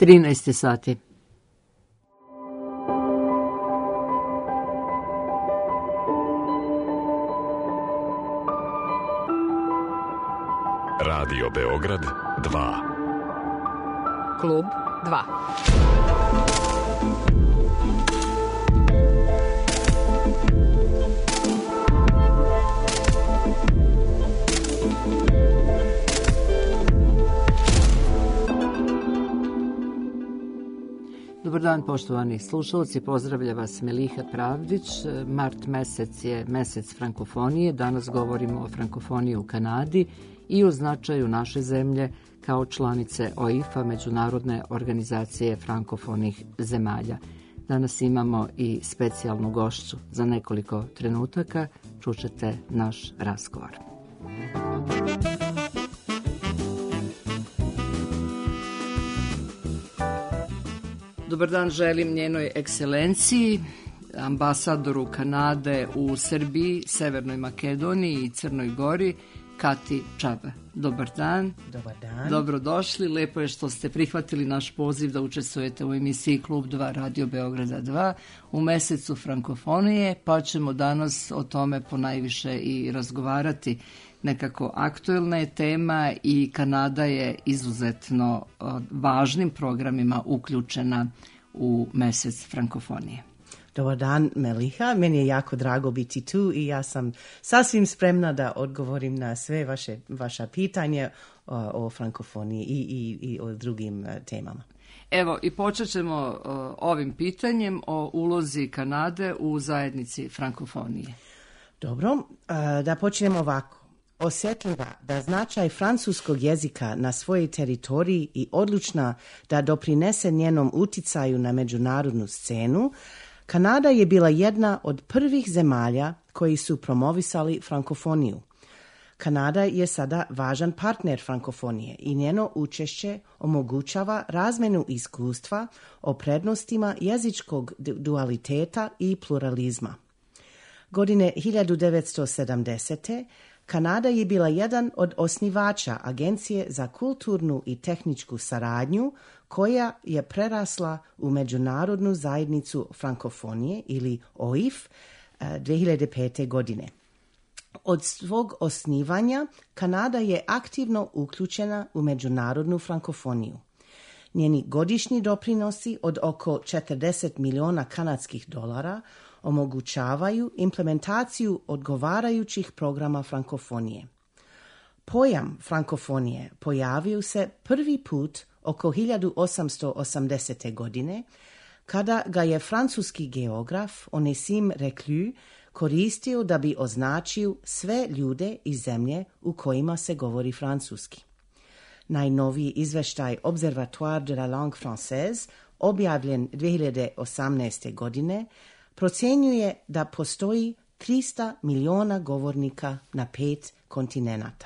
13 sati. Radio Beograd 2. Klub 2. Dobar dan, poštovani slušalci, pozdravlja vas Meliha Pravdić. Mart mesec je mesec frankofonije. Danas govorimo o frankofoniji u Kanadi i o značaju naše zemlje kao članice OIF-a, Međunarodne organizacije frankofonih zemalja. Danas imamo i specijalnu gošću. Za nekoliko trenutaka čućete naš razgovor. Dobar dan želim njenoj ekscelenciji, ambasadoru Kanade u Srbiji, Severnoj Makedoniji i Crnoj Gori, Kati Čaba. Dobar dan. Dobar dan. Dobrodošli. Lepo je što ste prihvatili naš poziv da učestvujete u emisiji Klub 2 Radio Beograda 2 u mesecu frankofonije, pa ćemo danas o tome ponajviše i razgovarati. Nekako aktuelna je tema i Kanada je izuzetno važnim programima uključena u mesec frankofonije. Dobar dan, Meliha. Meni je jako drago biti tu i ja sam sasvim spremna da odgovorim na sve vaša pitanje o frankofoniji i o drugim temama. Evo, i počet ćemo ovim pitanjem o ulozi Kanade u zajednici frankofonije. Dobro, da počnemo ovako. Osjetljiva da značaj francuskog jezika na svojoj teritoriji i odlučna da doprinese njenom uticaju na međunarodnu scenu, Kanada je bila jedna od prvih zemalja koji su promovisali frankofoniju. Kanada je sada važan partner frankofonije i njeno učešće omogućava razmjenu iskustva o prednostima jezičkog dualiteta i pluralizma. Godine 1970. Kanada je bila jedan od osnivača Agencije za kulturnu i tehničku saradnju koja je prerasla u Međunarodnu zajednicu frankofonije ili OIF 2005. godine. Od svog osnivanja Kanada je aktivno uključena u međunarodnu frankofoniju. Njeni godišnji doprinosi od oko $40 miliona kanadskih dolara omogućavaju implementaciju odgovarajućih programa frankofonije. Pojam frankofonije pojavio se prvi put oko 1880. godine, kada ga je francuski geograf Onesime Reclus koristio da bi označio sve ljude i zemlje u kojima se govori francuski. Najnoviji izveštaj Observatoire de la langue française, objavljen 2018. godine, procjenjuje da postoji 300 miliona govornika na 5 kontinenata.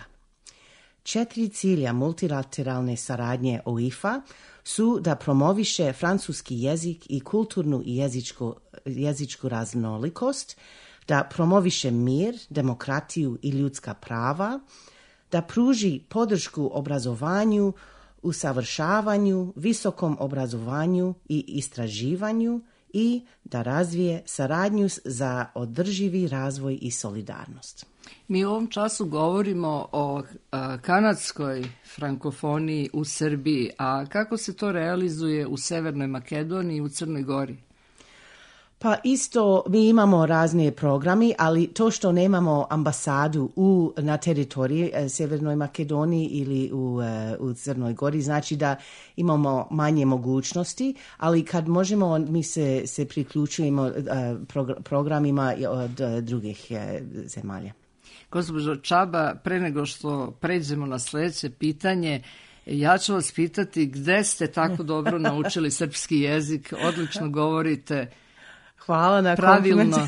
4 cilja multilateralne saradnje OIF-a su da promoviše francuski jezik i kulturnu i jezičku raznolikost, da promoviše mir, demokratiju i ljudska prava, da pruži podršku obrazovanju, usavršavanju, visokom obrazovanju i istraživanju i da razvije saradnju za održivi razvoj i solidarnost. Mi u ovom času govorimo o kanadskoj frankofoniji u Srbiji, a kako se to realizuje u Severnoj Makedoniji i u Crnoj Gori? Pa isto mi imamo razne programi, ali to što nemamo ambasadu na teritoriji Severnoj Makedoniji ili u Crnoj Gori znači da imamo manje mogućnosti, ali kad možemo mi se priključujemo programima od drugih zemalja. Gospođo Čaba, pre nego što pređemo na sljedeće pitanje, ja ću vas pitati gde ste tako dobro naučili srpski jezik, odlično govorite. Hvala na komplimentu.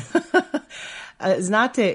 Znate,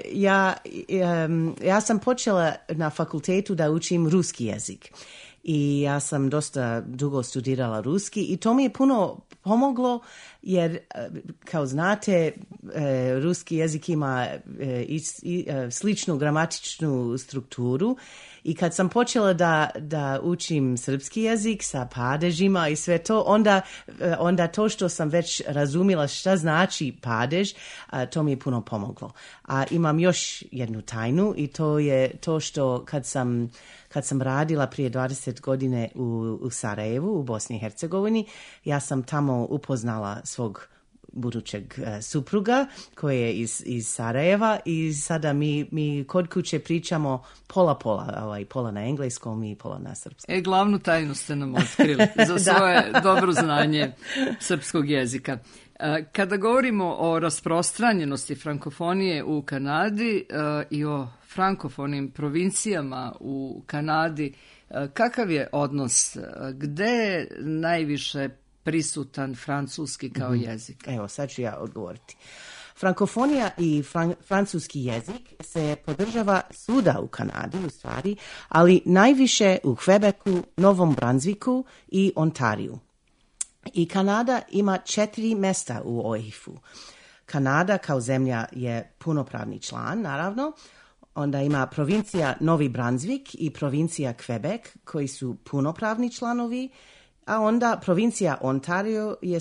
ja sam počela na fakultetu da učim ruski jezik i ja sam dosta dugo studirala ruski i to mi je puno pomoglo jer, kao znate, ruski jezik ima sličnu gramatičnu strukturu I kad sam počela da učim srpski jezik sa padežima i sve to, onda to što sam već razumjela šta znači padež, to mi je puno pomoglo. A imam još jednu tajnu i to je to što kad sam radila prije 20 godine u Sarajevu, u Bosni i Hercegovini, ja sam tamo upoznala svog budućeg supruga koji je iz Sarajeva i sada mi kod kuće pričamo pola na engleskom i pola na srpskom. Glavnu tajnu ste nam otkrili za svoje dobro znanje srpskog jezika. Kada govorimo o rasprostranjenosti frankofonije u Kanadi i o frankofonim provincijama u Kanadi, kakav je odnos? Gde je najviše prisutan francuski kao jezik? Evo, sad ću ja odgovoriti. Frankofonija i francuski jezik se podržava svuda u Kanadi, u stvari, ali najviše u Quebecu, Novom Brunswicku i Ontariju. I Kanada ima 4 mesta u OEIF-u. Kanada kao zemlja je punopravni član, naravno. Onda ima provincija Novi Brunswick i provincija Quebec koji su punopravni članovi, a onda provincija Ontario je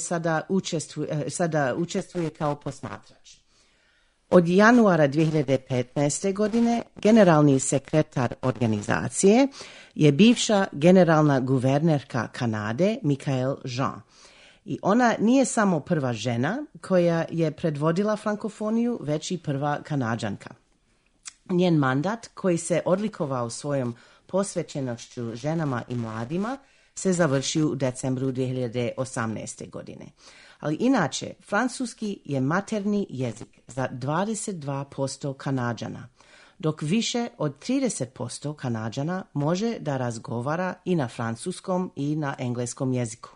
sada učestvuje kao posmatrač. Od januara 2015. godine generalni sekretar organizacije je bivša generalna guvernerka Kanade Michaëlle Jean. I ona nije samo prva žena koja je predvodila frankofoniju, već i prva Kanađanka. Njen mandat, koji se odlikovao svojom posvećenošću ženama i mladima, se završio u decembru 2018. godine. Ali inače, francuski je materni jezik za 22% Kanađana, dok više od 30% Kanađana može da razgovara i na francuskom i na engleskom jeziku.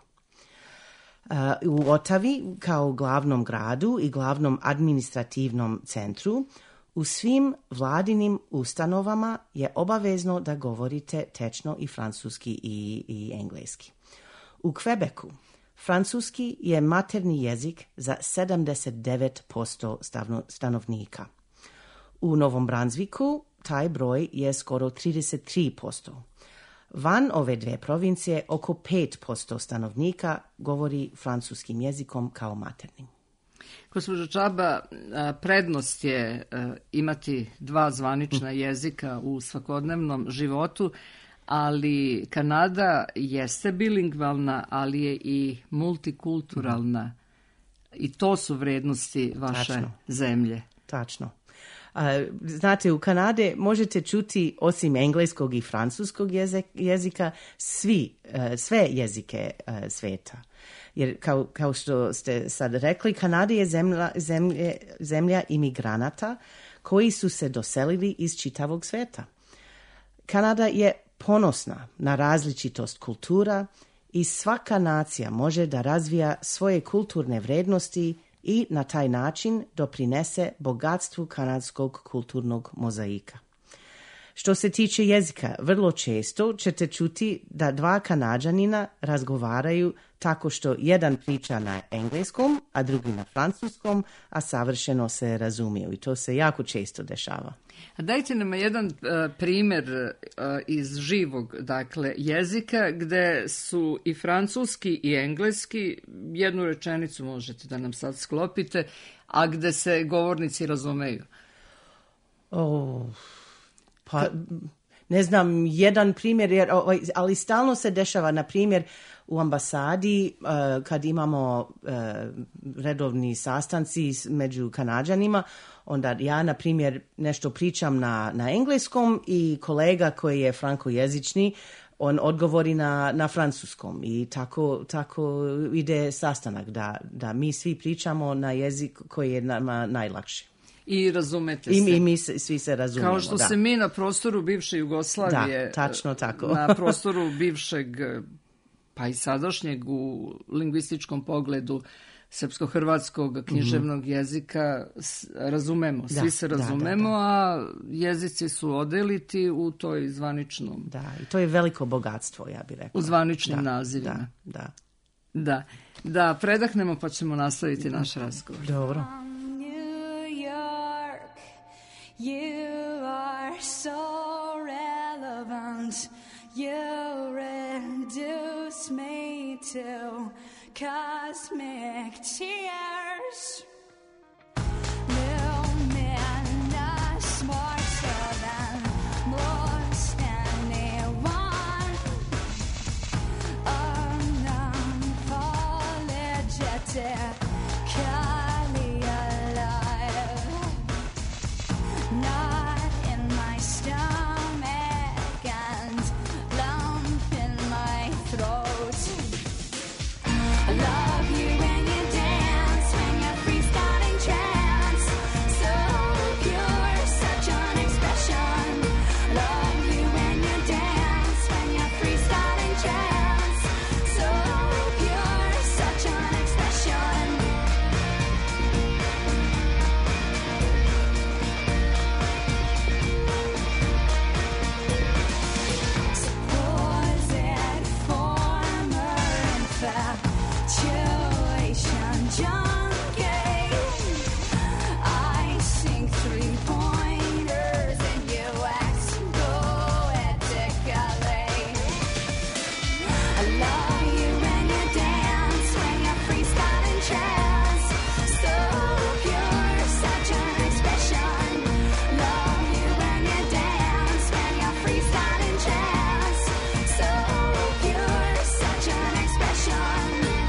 U Otavi, kao glavnom gradu i glavnom administrativnom centru, u svim vladinim ustanovama je obavezno da govorite tečno i francuski i engleski. U Quebecu francuski je materni jezik za 79% stanovnika. U Novom Brunswicku taj broj je skoro 33%. Van ove dve provincije oko 5% stanovnika govori francuskim jezikom kao maternim. Gospođo Čaba, prednost je imati 2 zvanična jezika u svakodnevnom životu, ali Kanada jeste bilingvalna, ali je i multikulturalna. I to su vrednosti vaše zemlje. Tačno. Znate, u Kanade možete čuti osim engleskog i francuskog jezika sve jezike sveta. Jer kao što ste sad rekli, Kanada je zemlja imigranata koji su se doselili iz čitavog sveta. Kanada je ponosna na različitost kultura i svaka nacija može da razvija svoje kulturne vrednosti i na taj način doprinese bogatstvu kanadskog kulturnog mozaika. Što se tiče jezika, vrlo često ćete čuti da 2 Kanađanina razgovaraju tako što jedan priča na engleskom, a drugi na francuskom, a savršeno se razumiju. I to se jako često dešava. A dajte nam jedan primjer iz živog jezika gde su i francuski i engleski, jednu rečenicu možete da nam sad sklopite, a gde se govornici razumeju. Pa, ne znam, jedan primjer, ali stalno se dešava, na primjer, u ambasadi, kad imamo redovni sastanci među Kanađanima, onda ja, na primjer, nešto pričam na engleskom i kolega koji je frankojezični, on odgovori na francuskom i tako ide sastanak, da mi svi pričamo na jezik koji je nama najlakši. I razumete se. I mi svi se razumijemo. Kao što se mi na prostoru bivše Jugoslavije, da, tačno tako. Na prostoru bivšeg, pa i sadašnjeg u lingvističkom pogledu srpsko-hrvatskog književnog jezika razumemo. Svi se razumemo, a jezici su odeliti u toj zvaničnom. Da, i to je veliko bogatstvo, ja bih rekla. U zvaničnim nazivima. Da, predahnemo pa ćemo nastaviti naš razgovor. Dobro. You are so relevant. You reduce me to cosmic tears. Luminous, more so than most anyone. Unapologetic, cali alive. Not in my stomach and lump in my throat. I love you when you dance, when you're freestyling trance. So pure, such an expression. Love you when you dance, when you're freestyling trance. So pure, such an expression. Supposed former infatuation junkie. I sink 3-pointers and you wax poetically. I love you when you dance, when you're freestyling trance. So pure, such an expression. Love you when you dance, when you're freestyling trance. So pure, such an expression.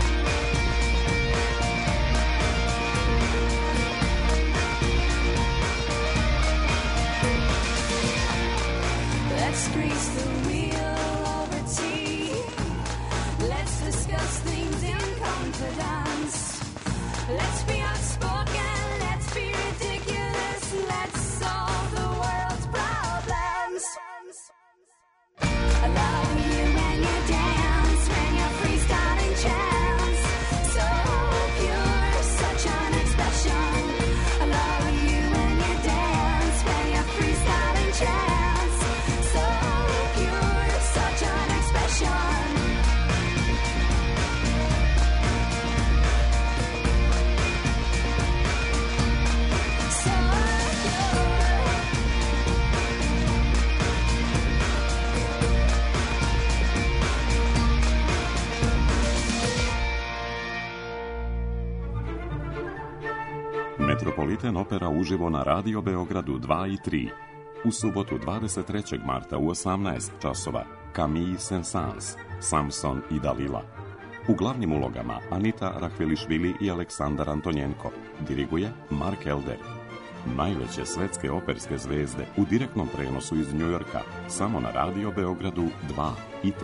Let's grease the wheel over tea. Let's discuss things in confidence. Let's be outspoken, let's be ridiculous. Let's solve the world's problems. I love you when you dance, when you're freestyling trance. So pure, such an expression. I love you when you dance, when you're freestyling trance. So pure, such an expression. So Metropolitan Opera uživo na Radio Beogradu 2 i 3. U subotu 23. marta u 18 časova Camille Saint-Saëns, Samson i Dalila. U glavnim ulogama Anita Rahvelišvili i Aleksandar Antonjenko. Diriguje Mark Elder. Najveće svetske operske zvezde u direktnom prenosu iz Njujorka samo na Radio Beogradu 2 i 3.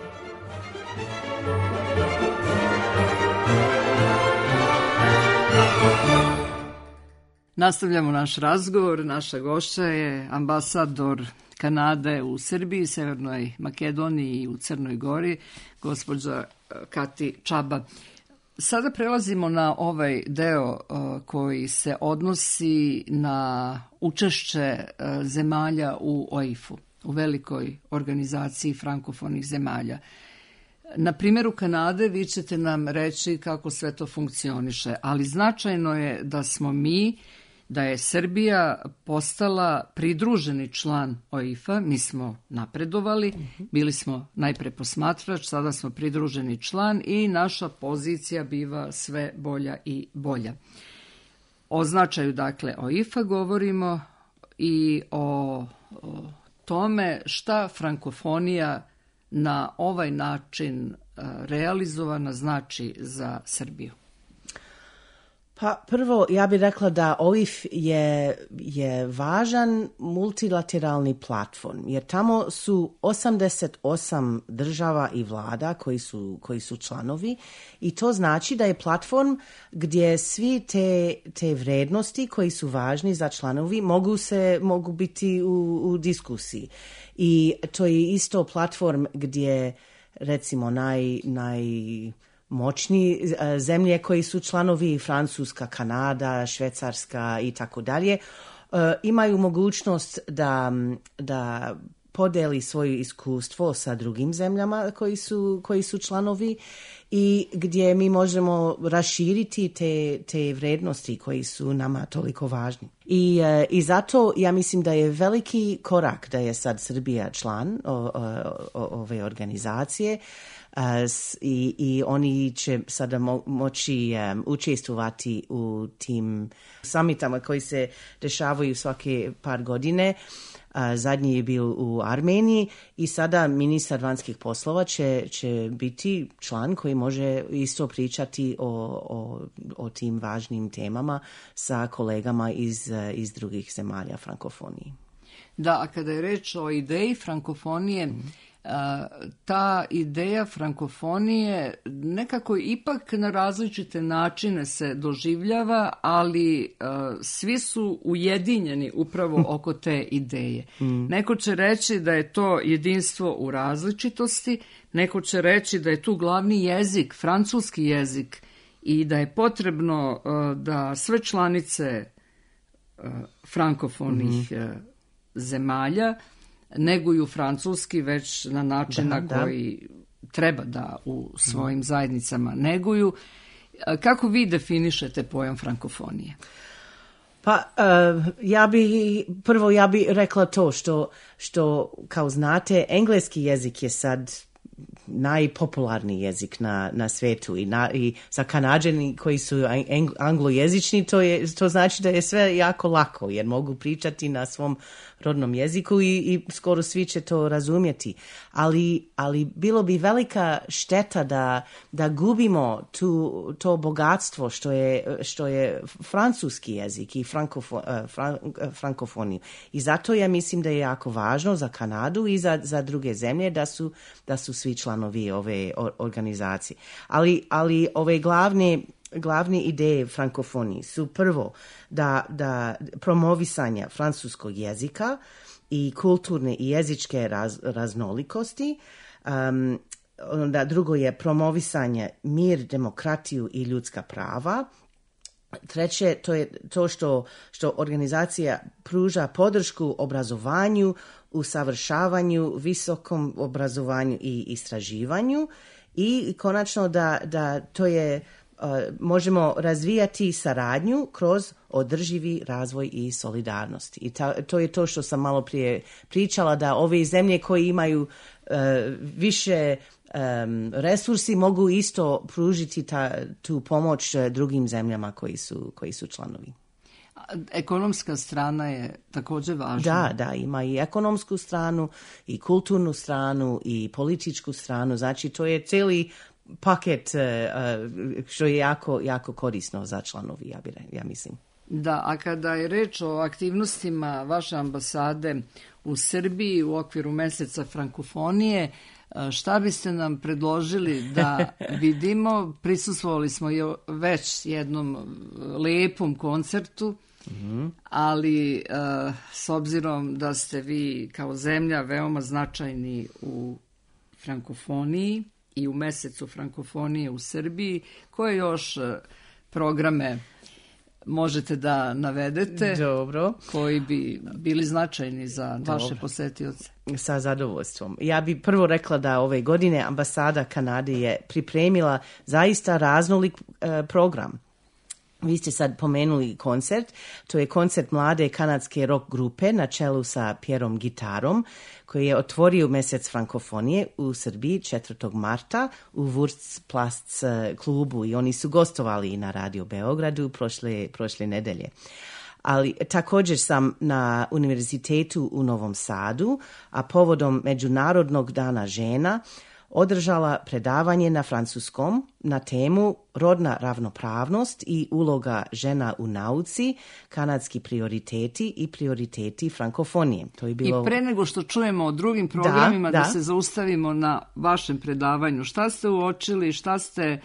Nastavljamo naš razgovor. Naša gošća je ambasador Kanade u Srbiji, Severnoj Makedoniji i u Crnoj Gori, gospođa Kati Čaba. Sada prelazimo na ovaj deo koji se odnosi na učešće zemalja u OIF-u, u velikoj organizaciji frankofonih zemalja. Na primjeru Kanade vi ćete nam reći kako sve to funkcioniše, ali značajno je da smo mi, da je Srbija postala pridruženi član OIF-a, mi smo napredovali, bili smo najpre posmatrač, sada smo pridruženi član i naša pozicija biva sve bolja i bolja. O značaju, dakle, OIF-a govorimo i o tome šta frankofonija na ovaj način realizovana znači za Srbiju. Pa prvo, ja bih rekla da OIF je važan multilateralni platform, jer tamo su 88 država i vlada koji su članovi i to znači da je platform gdje svi te vrednosti koji su važni za članovi mogu biti u diskusiji. I to je isto platform gdje recimo moćni zemlje koji su članovi, Francuska, Kanada, Švecarska i tako dalje, imaju mogućnost da podeli svoje iskustvo sa drugim zemljama koji su članovi i gdje mi možemo raširiti te vrednosti koji su nama toliko važni. I zato ja mislim da je veliki korak da je sad Srbija član ove organizacije. I oni će sada moći učestvovati u tim summitama koji se dešavaju svake par godine. Zadnji je bio u Armeniji i sada ministar vanjskih poslova će biti član koji može isto pričati o tim važnim temama sa kolegama iz drugih zemalja frankofonije. Da, a kada je reč o ideji frankofonije, ta ideja frankofonije nekako ipak na različite načine se doživljava, ali svi su ujedinjeni upravo oko te ideje. Neko će reći da je to jedinstvo u različitosti, neko će reći da je tu glavni jezik, francuski jezik, i da je potrebno da sve članice frankofonih zemalja neguju francuski već na način na koji treba da u svojim zajednicama neguju. Kako vi definišete pojam frankofonije? Pa ja bi rekla to što kao znate, engleski jezik je sad najpopularniji jezik na svijetu i za Kanađani koji su anglojezični to znači da je sve jako lako jer mogu pričati na svom rodnom jeziku i skoro svi će to razumjeti. Ali bilo bi velika šteta da gubimo to bogatstvo što je francuski jezik i frankofoniju. I zato ja mislim da je jako važno za Kanadu i za druge zemlje da su svi članovi ove organizacije. Ali ove glavne ideje frankofonije su prvo da promovisanje francuskog jezika i kulturne i jezičke raznolikosti. Onda drugo je promovisanje mir, demokratiju i ljudska prava. Treće, to je to što organizacija pruža podršku obrazovanju, usavršavanju, visokom obrazovanju i istraživanju. I konačno da to je možemo razvijati saradnju kroz održivi razvoj i solidarnost. I to je to što sam malo prije pričala, da ove zemlje koje imaju više resursi mogu isto pružiti tu pomoć drugim zemljama koji su članovi. Ekonomska strana je također važna. Da, ima i ekonomsku stranu, i kulturnu stranu, i političku stranu. Znači, to je cijeli paket što je jako, jako korisno za članovi, ja mislim. Da, a kada je reč o aktivnostima vaše ambasade u Srbiji u okviru meseca frankofonije, šta biste nam predložili da vidimo? Prisustvovali smo već jednom lijepom koncertu, ali s obzirom da ste vi kao zemlja veoma značajni u frankofoniji i u mesecu frankofonije u Srbiji, koje još programe možete da navedete? Dobro. Koji bi bili značajni za vaše posetioce? Sa zadovoljstvom. Ja bi prvo rekla da ove godine ambasada Kanade je pripremila zaista raznolik program. Vi ste sad pomenuli koncert. To je koncert mlade kanadske rock grupe na čelu sa Pierom Gitarom, koji je otvorio mesec frankofonije u Srbiji 4. marta u Wurstplatz klubu i oni su gostovali na Radio Beogradu prošle nedelje. Ali također sam na univerzitetu u Novom Sadu, a povodom Međunarodnog dana žena, održala predavanje na francuskom na temu rodna ravnopravnost i uloga žena u nauci, kanadski prioriteti i prioriteti frankofonije. To je bilo... I pre nego što čujemo o drugim programima, da se zaustavimo na vašem predavanju. Šta ste uočili, šta ste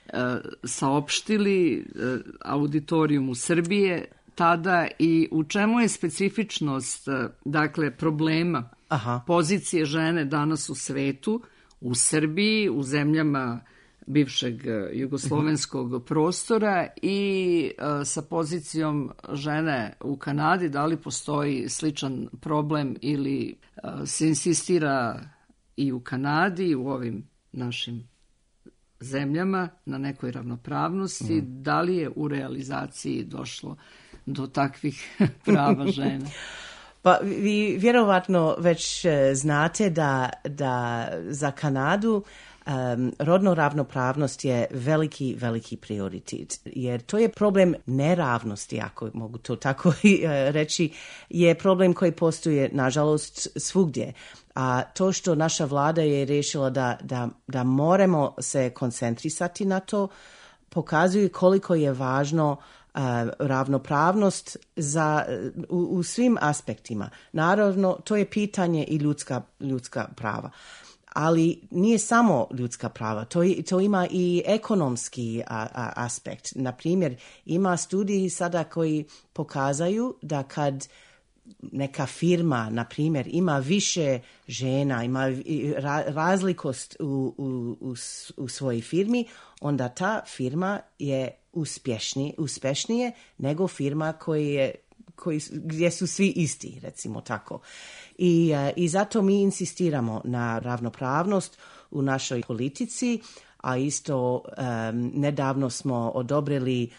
saopštili auditorijumu Srbije tada i u čemu je specifičnost problema pozicije žene danas u svetu, u Srbiji, u zemljama bivšeg jugoslovenskog prostora i sa pozicijom žene u Kanadi, da li postoji sličan problem ili se insistira i u Kanadi i u ovim našim zemljama na nekoj ravnopravnosti, da li je u realizaciji došlo do takvih prava žena? Pa vi vjerovatno već znate da za Kanadu rodna ravnopravnost je veliki prioritet, jer to je problem neravnosti, ako mogu to tako reći, je problem koji postoji nažalost svugdje. A to što naša vlada je riješila da moramo se koncentrisati na to, pokazuje koliko je važno ravnopravnost u svim aspektima. Naravno, to je pitanje i ljudska prava. Ali nije samo ljudska prava, to ima i ekonomski aspekt. Na primjer, ima studiji sada koji pokazaju da kad neka firma, na primjer, ima više žena, ima razlikost u svojoj firmi, onda ta firma je uspješnije nego firma gdje su svi isti, recimo tako. I zato mi insistiramo na ravnopravnost u našoj politici, a isto nedavno smo odobrili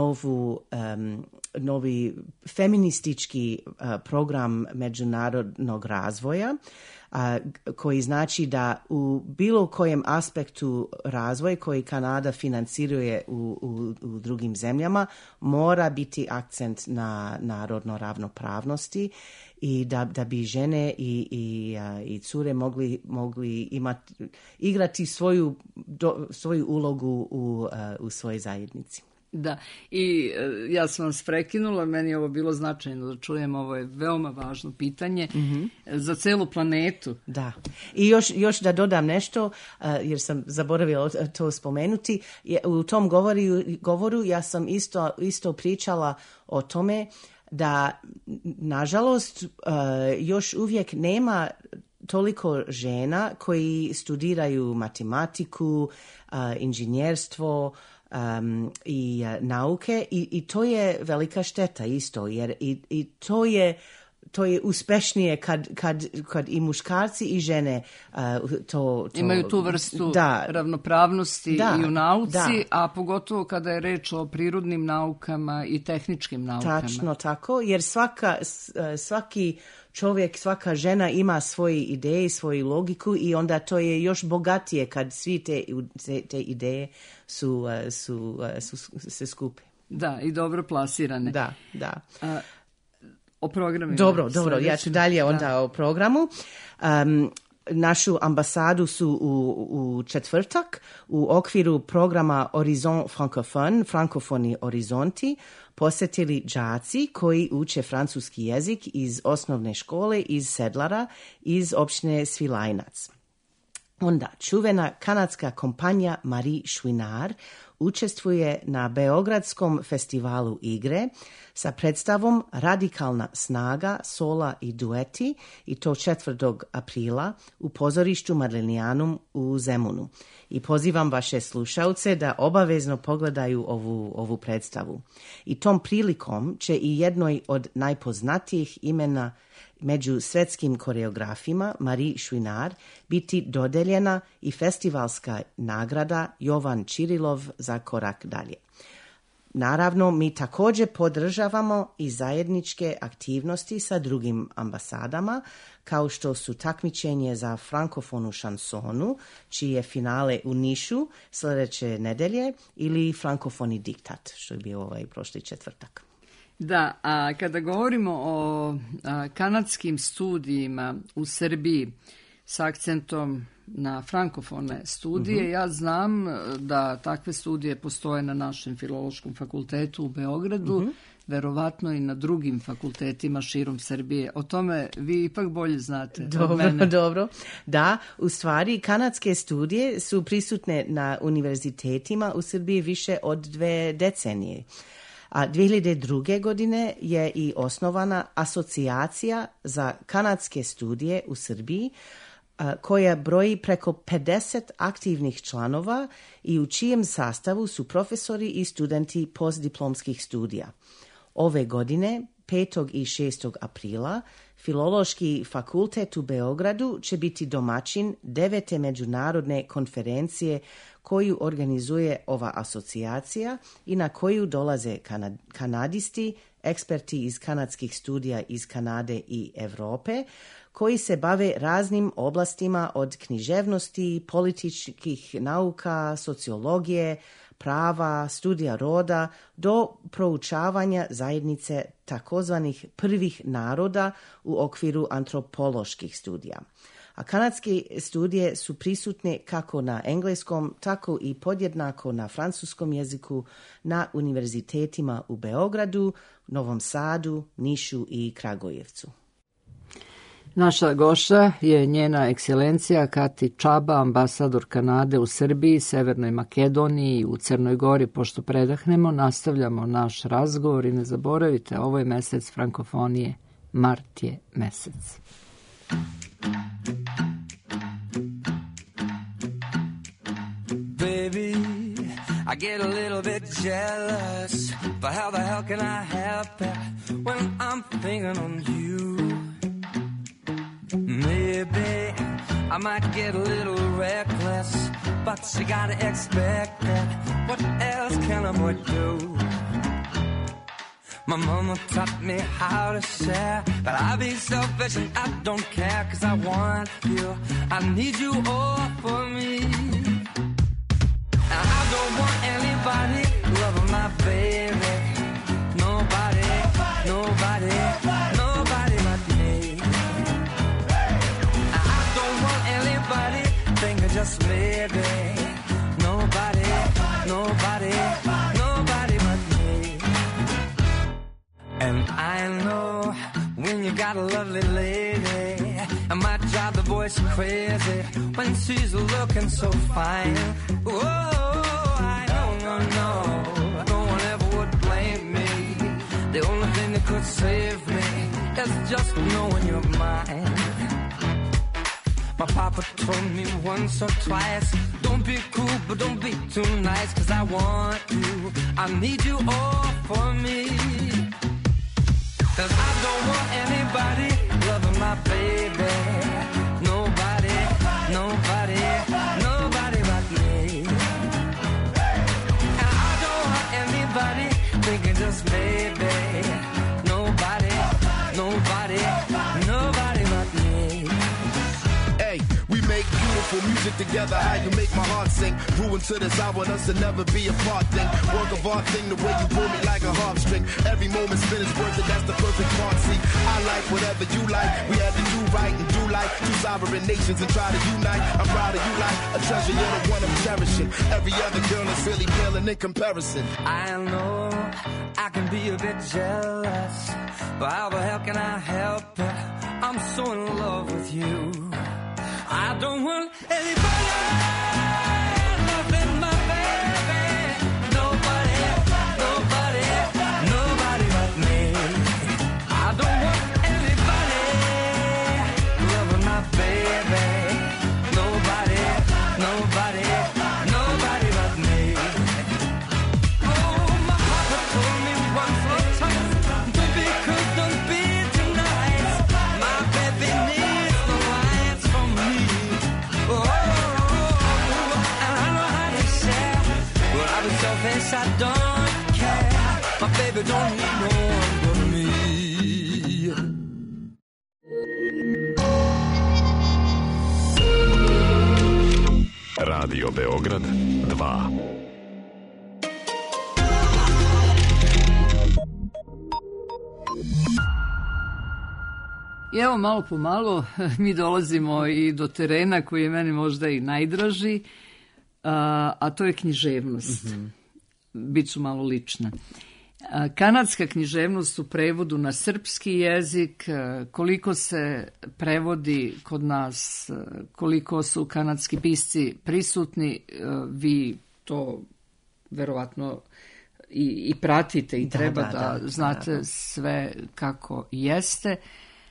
novi feministički program međunarodnog razvoja, koji znači da u bilo kojem aspektu razvoja koji Kanada financiruje u drugim zemljama mora biti akcent na rodno ravnopravnosti i da bi žene i cure mogli igrati svoju ulogu u svojoj zajednici. Da, i ja sam vas prekinula, meni je ovo bilo značajno da čujem, ovo je veoma važno pitanje za celu planetu. Da, i još da dodam nešto, jer sam zaboravila to spomenuti, u tom govoru ja sam isto pričala o tome da, nažalost, još uvijek nema toliko žena koji studiraju matematiku, inženjerstvo, i nauke i to je velika šteta isto, jer i to je uspješnije kad i muškarci i žene to imaju tu vrstu ravnopravnosti i u nauci, a pogotovo kada je reč o prirodnim naukama i tehničkim naukama. Tačno tako, jer svaki čovjek, svaka žena ima svoje ideje, svoju logiku i onda to je još bogatije kad svi te ideje su se skupe. Da, i dobro plasirane. Da. O programima. Dobro, ja ću dalje onda o programu. Našu ambasadu su u četvrtak u okviru programa Horizon Francophone, Frankofoni horizonti, posjetili đaci koji uče francuski jezik iz osnovne škole iz Sedlara iz općine Svilajnac. Onda čuvena kanadska kompanija Marie Chouinard učestvuje na Beogradskom festivalu igre sa predstavom Radikalna snaga, sola i dueti, i to 4. aprila u pozorištu Marlenianum u Zemunu. I pozivam vaše slušalce da obavezno pogledaju ovu predstavu. I tom prilikom će i jednoj od najpoznatijih imena među svjetskim koreografima, Marie Chouinard, biti dodeljena i festivalska nagrada Jovan Čirilov za korak dalje. Naravno, mi također podržavamo i zajedničke aktivnosti sa drugim ambasadama, kao što su takmičenje za frankofonu šansonu, čiji je finale u Nišu sljedeće nedelje, ili frankofoni diktat, što je bio prošli četvrtak. Da, a kada govorimo o kanadskim studijima u Srbiji s akcentom na frankofone studije, ja znam da takve studije postoje na našem Filološkom fakultetu u Beogradu, verovatno i na drugim fakultetima širom Srbije. O tome vi ipak bolje znate od mene. Dobro. Da, u stvari kanadske studije su prisutne na univerzitetima u Srbiji više od 2 decenije. A 2002. godine je i osnovana asocijacija za kanadske studije u Srbiji, koja broji preko 50 aktivnih članova i u čijem sastavu su profesori i studenti postdiplomskih studija. Ove godine, 5. i 6. aprila, Filološki fakultet u Beogradu će biti domaćin 9. međunarodne konferencije koju organizuje ova asocijacija i na koju dolaze kanadisti, eksperti iz kanadskih studija iz Kanade i Evrope, koji se bave raznim oblastima od književnosti, političkih nauka, sociologije, prava, studija roda, do proučavanja zajednice takozvanih prvih naroda u okviru antropoloških studija. A kanadske studije su prisutne kako na engleskom, tako i podjednako na francuskom jeziku na univerzitetima u Beogradu, Novom Sadu, Nišu i Kragujevcu. Naša gošća je njena ekscelencija Kati Čaba, ambasador Kanade u Srbiji, Severnoj Makedoniji i u Crnoj Gori. Pošto predahnemo, nastavljamo naš razgovor i ne zaboravite, ovo je mesec frankofonije, mart je mesec. Baby, I get a little bit jealous, but how the hell can I help it when I'm thinking on you? Maybe I might get a little reckless, but you gotta expect it. What else can a boy do? My mama taught me how to share, but I be selfish and I don't care, 'cause I want you, I need you all for me. And I don't want anybody loving my baby. Nobody, nobody, nobody but me. And I don't want anybody thinking just maybe. Nobody, nobody, nobody but me. And I know when you got a lovely lady, it might drive the boys crazy when she's looking so fine. Oh, I know, no, no one ever would blame me. The only thing that could save me is just knowing you're mine. My papa told me once or twice, don't be cool, but don't be too nice, 'cause I want you, I need you all for me. 'Cause I don't want anybody loving my baby. Nobody, nobody, nobody but me. And I don't want anybody thinking just maybe. Nobody, nobody, nobody but me. Hey, we make beautiful music together, how you make my heart sing. Grew into this, I want us to never be apart thing. Work of art thing, the way you pull me like a harp string. Every moment spent is worth it, that's the perfect part. See, I like whatever you like. We had to do right and do like two sovereign nations and try to unite. I'm proud of you like a treasure, you're the one I'm cherishing. Every other girl is really paling in comparison. I know I can be a bit jealous, but how the hell can I help it? I'm so in love with you. I don't want anybody loving my baby. Nobody, nobody, nobody but me. I don't want anybody loving my baby. Nobody, nobody, nobody but me. Oh, my papa told me once or twice, don't be cool, don't be too nice. My baby needs the lights from me. Oh, and I know how to share, but I be selfish, I don't care. My baby don't need no one but me. Radio Beograd 2. I evo malo po malo mi dolazimo i do terena koji je meni možda i najdraži, a to je književnost. Biću malo lična. Kanadska književnost u prevodu na srpski jezik, koliko se prevodi kod nas, koliko su kanadski pisci prisutni, vi to verovatno i pratite i treba da znate sve kako jeste.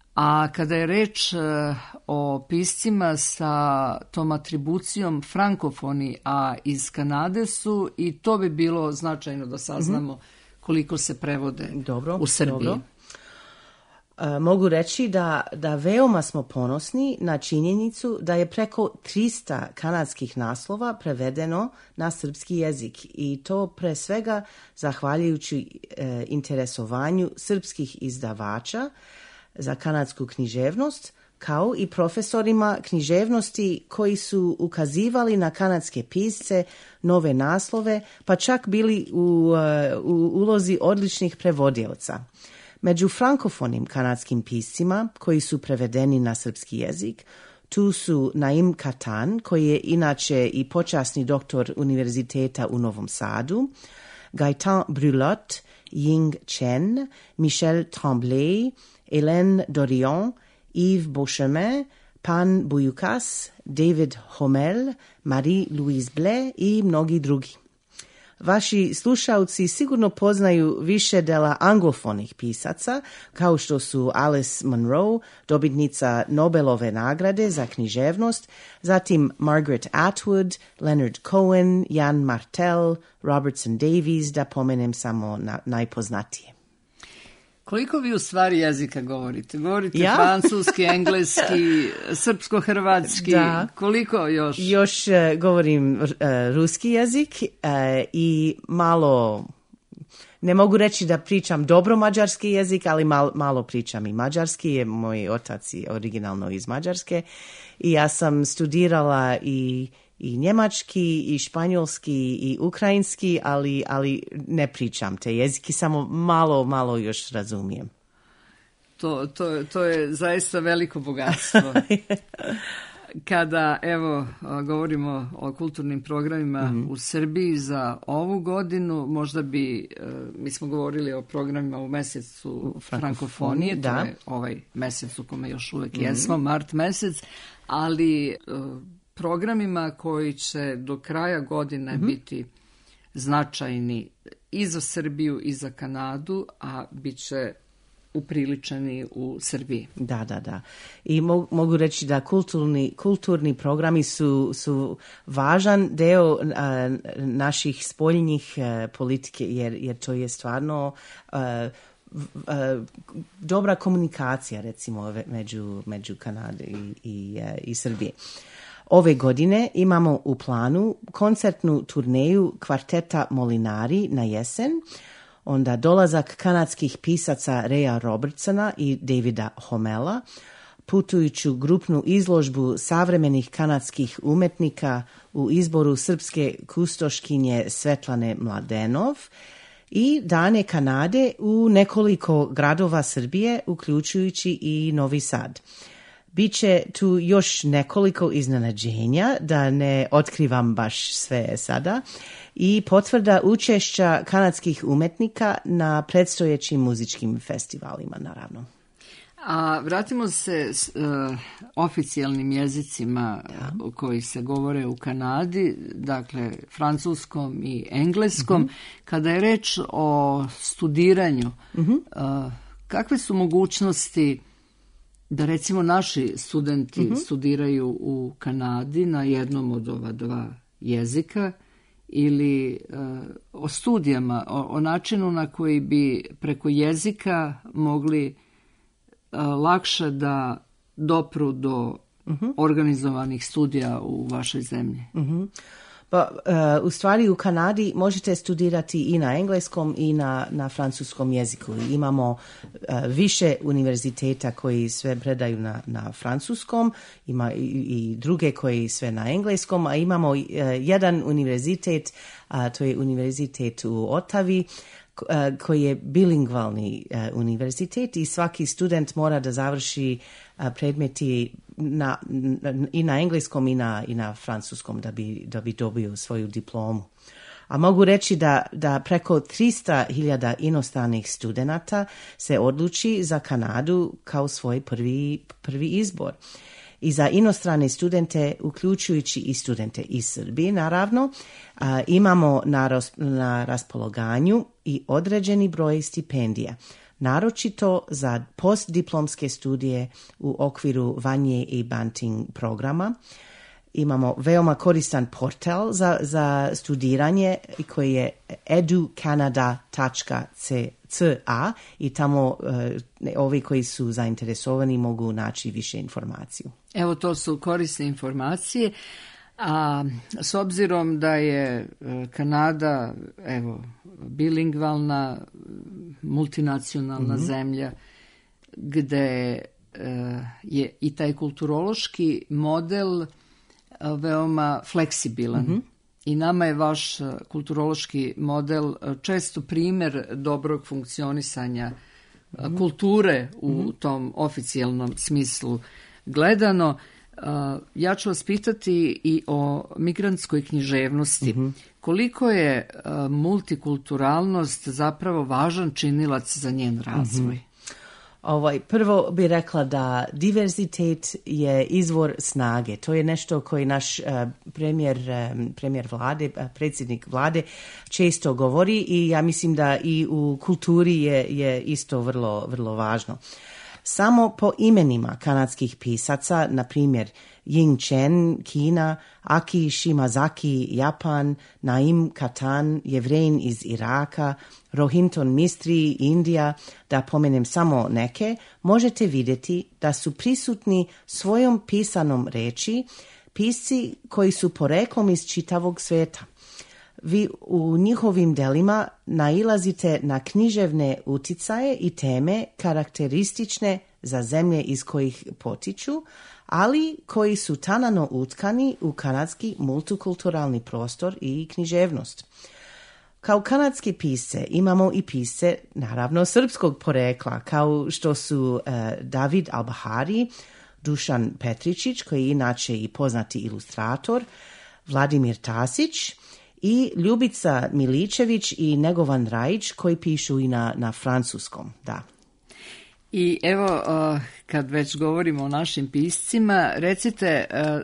A kada je reč o piscima sa tom atribucijom frankofoni, a iz Kanade su, i to bi bilo značajno da saznamo koliko se prevode u Srbiji. Dobro. Mogu reći da veoma smo ponosni na činjenicu da je preko 300 kanadskih naslova prevedeno na srpski jezik i to pre svega zahvaljujući interesovanju srpskih izdavača za kanadsku književnost, kao i profesorima književnosti koji su ukazivali na kanadske pisce, nove naslove, pa čak bili u ulozi odličnih prevodioca. Među frankofonim kanadskim piscima koji su prevedeni na srpski jezik, tu su Naim Katan, koji je inače i počasni doktor Univerziteta u Novom Sadu, Gaëtan Brulot, Ying Chen, Michel Tremblay, Hélène Dorion, Yves Beauchemin, Pan Bujukas, David Homel, Marie-Louise Blais i mnogi drugi. Vaši slušalci sigurno poznaju više dela anglofonih pisaca, kao što su Alice Munro, dobitnica Nobelove nagrade za književnost, zatim Margaret Atwood, Leonard Cohen, Jan Martel, Robertson Davies, da pomenem samo najpoznatije. Koliko vi u stvari jezika govorite? Govorite francuski, engleski, srpsko-hrvatski, koliko još? Još govorim ruski jezik i malo, ne mogu reći da pričam dobro mađarski jezik, ali malo pričam i mađarski, je moj otac je originalno iz Mađarske i ja sam studirala i njemački, i španjolski, i ukrajinski, ali ne pričam te jezike, samo malo još razumijem. To je zaista veliko bogatstvo. Kada, evo, govorimo o kulturnim programima u Srbiji za ovu godinu, možda bi, mi smo govorili o programima u mesecu frankofonije, to je ovaj mesec u kome još uvek jesmo, mart mesec, ali programima koji će do kraja godine biti značajni i za Srbiju i za Kanadu, a bit će upriličeni u Srbiji. Da. I mogu reći da kulturni programi su važan deo naših spoljnih politike, jer to je stvarno dobra komunikacija, recimo, među Kanade i Srbije. Ove godine imamo u planu koncertnu turneju kvarteta Molinari na jesen, onda dolazak kanadskih pisaca Reja Robertsona i Davida Homela, putujuću grupnu izložbu savremenih kanadskih umetnika u izboru srpske kustoškinje Svetlane Mladenov i Dane Kanade u nekoliko gradova Srbije, uključujući i Novi Sad. Biće tu još nekoliko iznenađenja, da ne otkrivam baš sve sada, i potvrda učešća kanadskih umetnika na predstojećim muzičkim festivalima, naravno. A vratimo se oficijalnim jezicima koji se govore u Kanadi, dakle francuskom i engleskom. Kada je reč o studiranju, kakve su mogućnosti da recimo naši studenti studiraju u Kanadi na jednom od ova dva jezika, ili o studijama, o načinu na koji bi preko jezika mogli lakše da dopru do organizovanih studija u vašoj zemlji? Pa, u stvari u Kanadi možete studirati i na engleskom i na francuskom jeziku. Imamo više univerziteta koji sve predaju na francuskom, ima i druge koji sve na engleskom, a imamo jedan univerzitet, to je univerzitet u Ottavi, koji je bilingvalni univerzitet i svaki student mora da završi predmeti i na engleskom i na francuskom da bi dobio svoju diplomu. A mogu reći da preko 300.000 inostranih studenata se odluči za Kanadu kao svoj prvi izbor. I za inostrane studente, uključujući i studente iz Srbije, naravno, imamo na raspolaganju i određeni broj stipendija. naročito za postdiplomske studije u okviru Vanje i Banting programa. Imamo veoma koristan portal za studiranje koji je educanada.ca i tamo ovi koji su zainteresovani mogu naći više informaciju. Evo, to su korisne informacije. A s obzirom da je Kanada bilingvalna, multinacionalna zemlja, gde je i taj kulturološki model veoma fleksibilan. I nama je vaš kulturološki model često primjer dobrog funkcionisanja kulture u tom oficijalnom smislu gledano. Ja ću vas pitati i o migrantskoj književnosti. Koliko je multikulturalnost zapravo važan činilac za njen razvoj? Prvo bih rekla diverzitet je izvor snage. To je nešto koji naš premijer vlade, predsjednik vlade često govori i ja mislim da i u kulturi je isto vrlo, vrlo važno. Samo po imenima kanadskih pisaca, na primjer Ying Chen, Kina, Aki Shimazaki, Japan, Naim Katan, Jevrejin iz Iraka, Rohinton Mistri, Indija, da pomenem samo neke, možete vidjeti da su prisutni svojom pisanom reči pisci koji su poreklom iz čitavog sveta. Vi u njihovim delima nailazite na književne uticaje i teme karakteristične za zemlje iz kojih potiču, ali koji su tanano utkani u kanadski multikulturalni prostor i književnost. Kao kanadski pisce imamo i pisce, naravno, srpskog porekla, kao što su David Albahari, Dušan Petričić, koji je inače i poznati ilustrator, Vladimir Tasić i Ljubica Miličević i Negovan Rajić, koji pišu i na francuskom, da. I evo, kad već govorimo o našim piscima, recite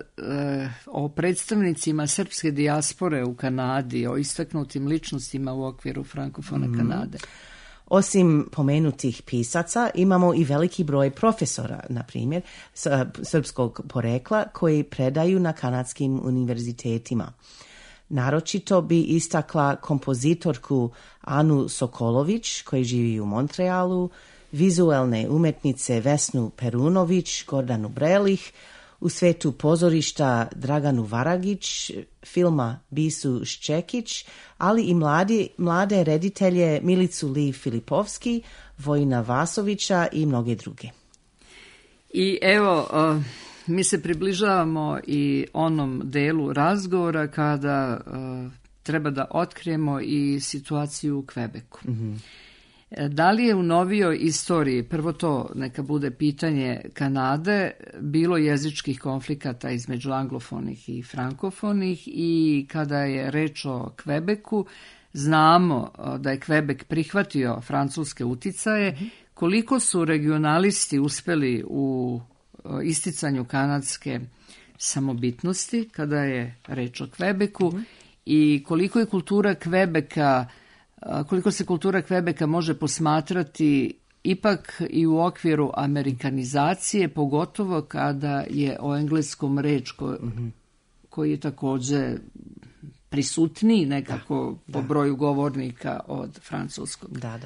o predstavnicima srpske dijaspore u Kanadi, o istaknutim ličnostima u okviru Frankofona Kanade. Osim pomenutih pisaca, imamo i veliki broj profesora, na primjer, srpskog porekla, koji predaju na kanadskim univerzitetima. Naročito bi istakla kompozitorku Anu Sokolović, koji živi u Montrealu, vizualne umetnice Vesnu Perunović, Gordanu Brelih, u svetu pozorišta Draganu Varagić, filma Bisu Ščekić, ali i mlade reditelje Milicu Li Filipovski, Vojina Vasovića i mnoge druge. I evo, mi se približavamo i onom delu razgovora kada treba da otkrijemo i situaciju u Kvebeku. Da li je u novijoj istoriji, prvo to neka bude pitanje Kanade, bilo jezičkih konflikata između anglofonih i frankofonih, i kada je reč o Kvebeku, znamo da je Kvebek prihvatio francuske uticaje, koliko su regionalisti uspeli u isticanju kanadske samobitnosti kada je reč o Kvebeku i koliko je kultura Kvebeka, koliko se kultura Kvebeka može posmatrati ipak i u okviru amerikanizacije, pogotovo kada je o engleskom reč koji je također prisutniji nekako po broju govornika od francuskog. Da.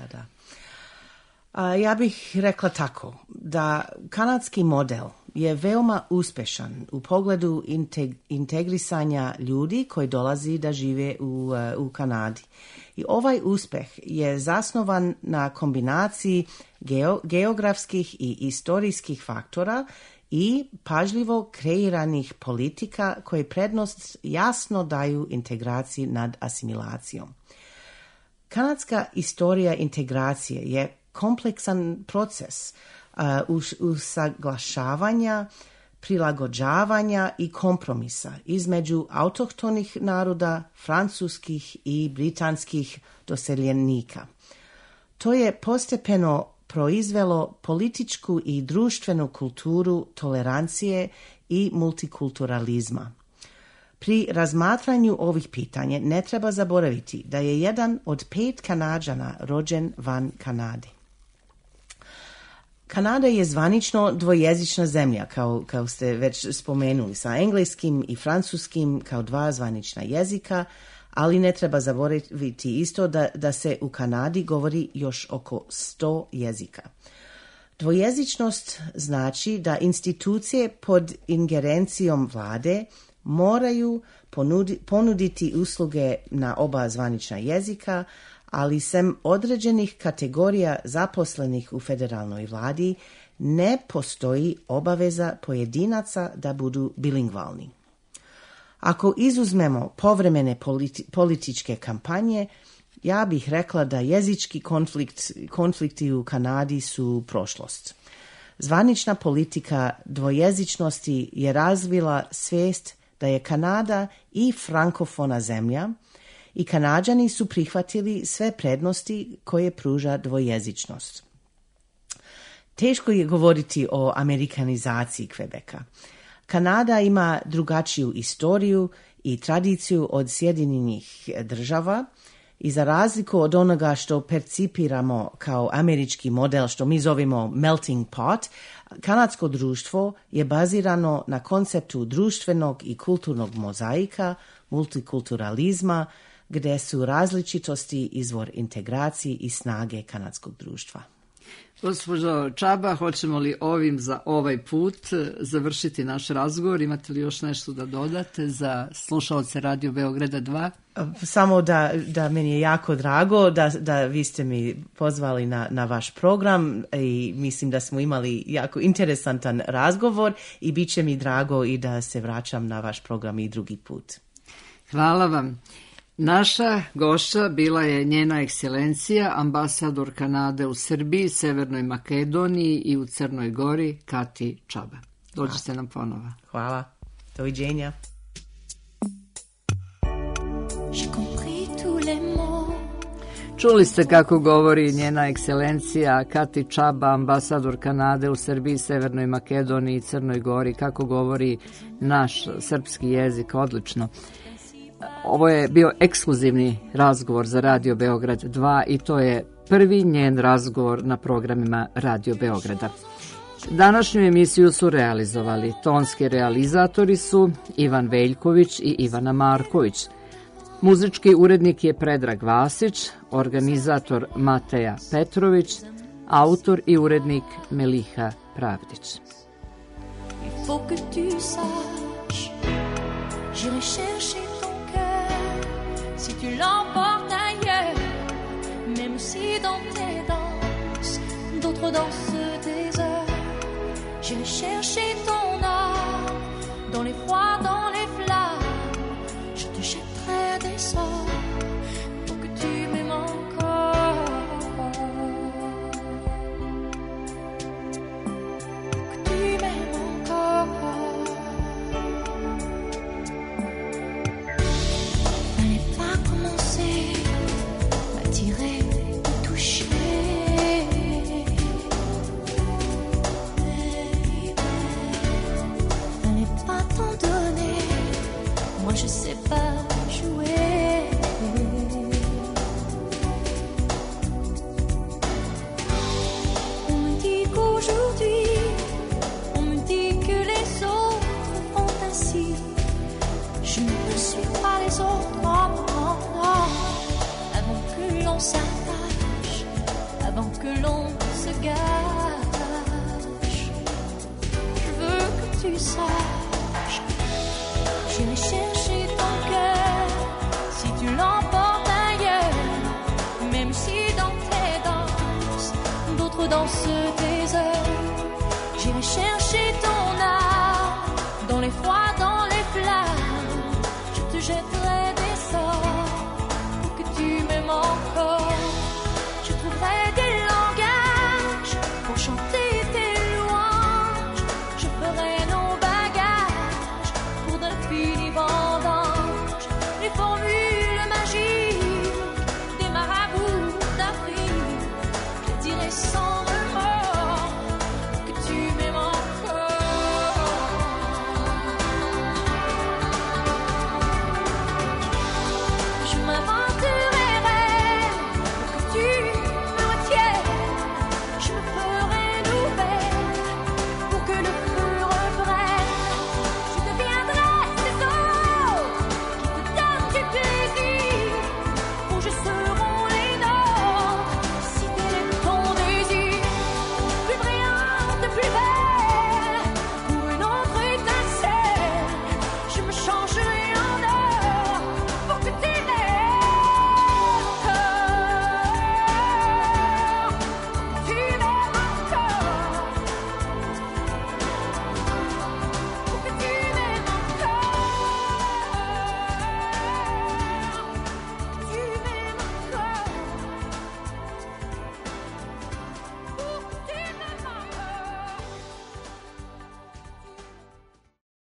Ja bih rekla tako, da kanadski model je veoma uspešan u pogledu integrisanja ljudi koji dolazi da žive u Kanadi. I ovaj uspeh je zasnovan na kombinaciji geografskih i istorijskih faktora i pažljivo kreiranih politika koje prednost jasno daju integraciji nad asimilacijom. Kanadska istorija integracije je kompleksan proces usaglašavanja, prilagođavanja i kompromisa između autohtonih naroda, francuskih i britanskih doseljenika. To je postepeno proizvelo političku i društvenu kulturu tolerancije i multikulturalizma. Pri razmatranju ovih pitanja ne treba zaboraviti da je jedan od 5 Kanađana rođen van Kanade. Kanada je zvanično dvojezična zemlja, kao ste već spomenuli, sa engleskim i francuskim kao dva zvanična jezika, ali ne treba zaboraviti isto da se u Kanadi govori još oko 100 jezika. Dvojezičnost znači da institucije pod ingerencijom vlade moraju ponuditi usluge na oba zvanična jezika, ali sem određenih kategorija zaposlenih u federalnoj vladi ne postoji obaveza pojedinaca da budu bilingvalni. Ako izuzmemo povremene političke kampanje, ja bih rekla da jezički konflikti u Kanadi su prošlost. Zvanična politika dvojezičnosti je razvila svijest da je Kanada i frankofona zemlja i Kanađani su prihvatili sve prednosti koje pruža dvojezičnost. Teško je govoriti o amerikanizaciji Quebeca. Kanada ima drugačiju istoriju i tradiciju od Sjedinjenih država i za razliku od onoga što percipiramo kao američki model, što mi zovemo melting pot, kanadsko društvo je bazirano na konceptu društvenog i kulturnog mozaika, multikulturalizma, gdje su različitosti izvor integracije i snage kanadskog društva. Gospođo Čaba, hoćemo li ovim za ovaj put završiti naš razgovor? Imate li još nešto da dodate za slušaoce Radio Beograda 2? Samo da meni je jako drago da vi ste mi pozvali na vaš program i mislim da smo imali jako interesantan razgovor i bit će mi drago i da se vraćam na vaš program i drugi put. Hvala vam. Naša gošća bila je njena ekscelencija, ambasador Kanade u Srbiji, Severnoj Makedoniji i u Crnoj Gori, Kati Čaba. Dođite nam ponova. Hvala. Doviđenja. Čuli ste kako govori njena ekscelencija Kati Čaba, ambasador Kanade u Srbiji, Severnoj Makedoniji i Crnoj Gori, kako govori naš srpski jezik, odlično. Ovo je bio ekskluzivni razgovor za Radio Beograd 2 i to je prvi njen razgovor na programima Radio Beograda. Današnju emisiju su realizovali tonski realizatori su Ivan Veljković i Ivana Marković. Muzički urednik je Predrag Vasić, organizator Mateja Petrović, autor i urednik Meliha Pravdić. Il faut que tu saches, j'irai chercher ton cœur si tu l'emportes ailleurs, même si dans tes danses, d'autres dansent des heures. J'irai chercher ton âme dans les froids, dans les flammes, je te jetterai des sorts pour que tu m'aimes encore. Que tu m'aimes encore. Fallait pas commencer à tirer, à toucher. Fallait pas t'en donner, moi je sais pas jouer. On me dit qu'aujourd'hui, on me dit que les autres font ainsi. Je ne suis pas les autres, non, non, non. Avant que l'on s'attache, avant que l'on se gâche, je veux que tu saches, j'irai chercher ton cœur si tu l'emportes ailleurs, même si dans tes danses, d'autres dansent tes heures. J'irai chercher